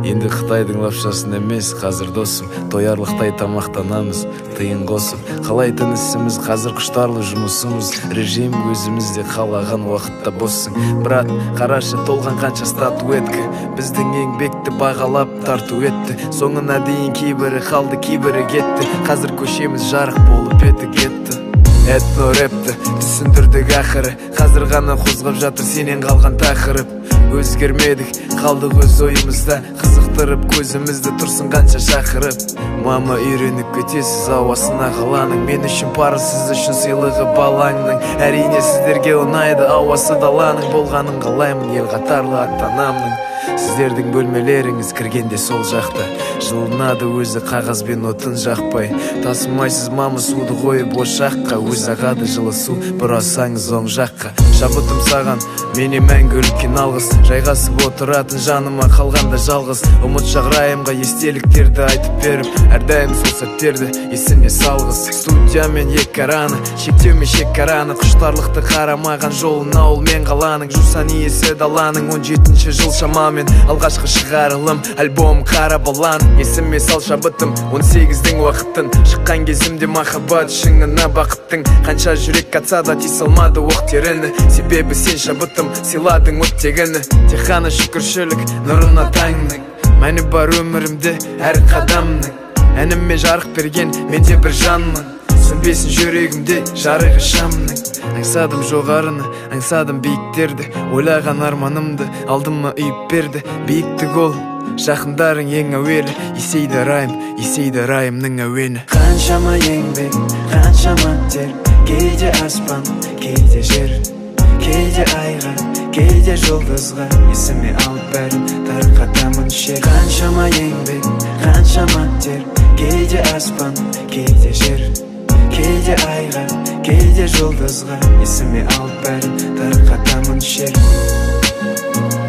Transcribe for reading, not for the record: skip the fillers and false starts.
Енді Қытайдың лапшасын емес, қазір досым, тоярлықтай тамақтанамыз, тыйын қосып. Қалайтын ісіміз, қазір құштарлы жұмысымыз, режим өзімізде қалаған уақытта боссың. Брат, қарашы, толған қанша статуэтка, біздің еңбекті бағалап тарту етті. Соңына дейін кейбірі қалды, кейбірі кетті. Қазір көшеміз жарық болып еті кетті. Этно рэпті түсіндірдік ақыры, қазір ғана қозғап жатыр сенен қалған тақырып. Өзгермедік, қалдық өз ойымызда, қызықтырып көзімізді тұрсын қанша шақырып. Мама, үйреніп кетесіз ауасына қаланың, мен үшін пары, сіз үшін сыйлығы балаңның. Әрине сіздерге ұнайды ауасы даланың, болғанын қалаймын ел қатарлы ата-анамның. Сіздердің бөлмелеріңіз кіргенде сол жақта, жылынады өзі қағазбен отын жақпай. Тасымайсыз мама суды қойып ошаққа, өз ағады жылы су бұрасаңыз оң жаққа. Шабытым саған, мене мәңгіліккен алғыс, жайғасып отыратын жаныма қалғанда жалғыз. Ұмыт шағырайымға естеліктерді айтып беріп, әрдайым сол сәттерді есіне салғыз. Студия мен екараны, шектеумен шекараны, құштарлықты қарамаған жолын ауыл мен қаланың. Жусан иесі даланың 17-ші жыл шамамен, алғашқы шығарылым альбом қара балан. Есіме сал шабытым 18-дің уақытын, шыққан кезімде махаббат шыңына бақыттың. Қанша жүрек қатса да тей салмады оқ теріні, себебі сен шабытым сыйладың оттегіні. Тек қана шүкіршілік нұрына таңның, мәні бар өмірімде әр қадамның. Әніме жарық берген менде бір жанмын, сөнбесін жүрегімде жарығы шамның. Аңсадым жоғарыны, аңсадым биіктерді, ойлаған арманымды алдыма үйіп берді. Биіктік ол, жақындарың ең әуелі, есейді райым, есейді райымның әуені. Қаншама еңбек, қаншама тер, кейде аспан, кейде жер, кейде айға, кейде жұлдызға, есіме алып бәрін тарқатамын шер. Қаншама еңбек, қаншама тер, кейде аспан, кейде жер, кейде айға, кейде жұлдызға, есіме алып бәрін тарқатамын шер.